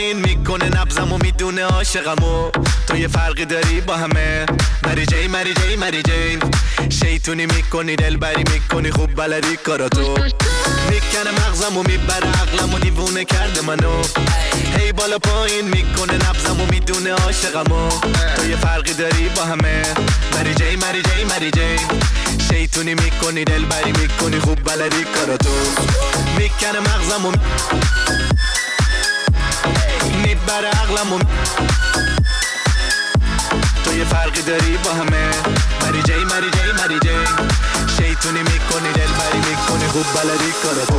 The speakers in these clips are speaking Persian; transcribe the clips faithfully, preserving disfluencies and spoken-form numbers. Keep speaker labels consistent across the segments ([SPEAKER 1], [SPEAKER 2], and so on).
[SPEAKER 1] این میکنه نبضمو میدونه عاشقمو تو یه فرقی داری با همه مری جی مری جی مری جی شیطونی میکنی دلبری میکنی خوب بلدی کاراتو میکنه مغزمو میبره عقلمو دیوونه کرده منو هی بالا پایین میکنه نبضمو میدونه عاشقمو تو یه فرقی داری با همه مری جی مری جی مری جی شیطونی میکنی دلبری میکنی خوب بلدی کاراتو میکنه مغزمو میبره عقلمو تو یه فرقی داری با همه مری جی مری جی مری جی شیطونی میکنی دلبری میکنی خوب بلدی کاراتو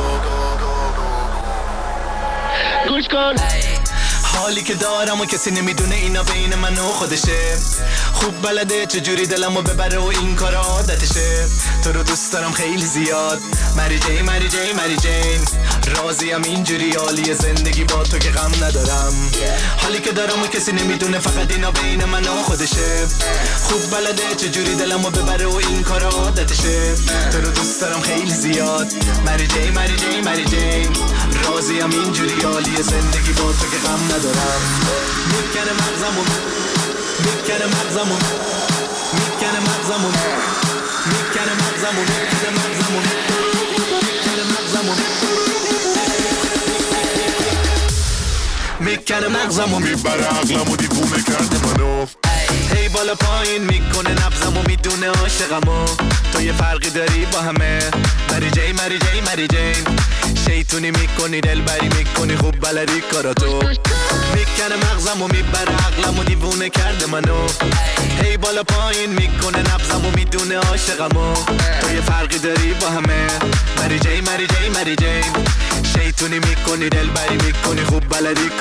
[SPEAKER 1] گوش کن حالی که دارم و کسی نمیدونه اینا بین من و خودشه خوب بلده چجوری دلمو ببره و این کار عادتشه تو رو دوست دارم خیلی زیاد مری جی مری جی مری جی راضیم اینجوری حالی زندگی با تو که غم ندارم حالی که دارم و کسی نمیدونه فقط اینا بین من و خودشه خوب بلده چجوری دلمو ببره و این کار عادتشه تو رو دوست دارم خیلی زیاد مری جی مری جی مری جی راضیم اینجوری حالی زندگی با تو که غم ندارم میکنه مغزمو میکنه مغزمو میکنه مغزمو میکنه مغزمو میکنه مغزمو میکنه مغزمو میکنه مغزمو میبره عقلمو دیوونه کرده منو هی بالا پایین میکنه نبضمو میدونه عاشقمو تو یه فرقی داری با همه مری جی مری جی مری جی شیطونی میکنی دلبری میکنی خوب بلدی کاراتو میکنه مغزمو میبره عقلمو دیوونه کرده منو هی بالا پایین میکنه نبضمو میدونه عاشقمو تو یه فرقی داری با همه مری جی مری جی مری جی شیطونی میکنی دلبری میکنی خوب بلدی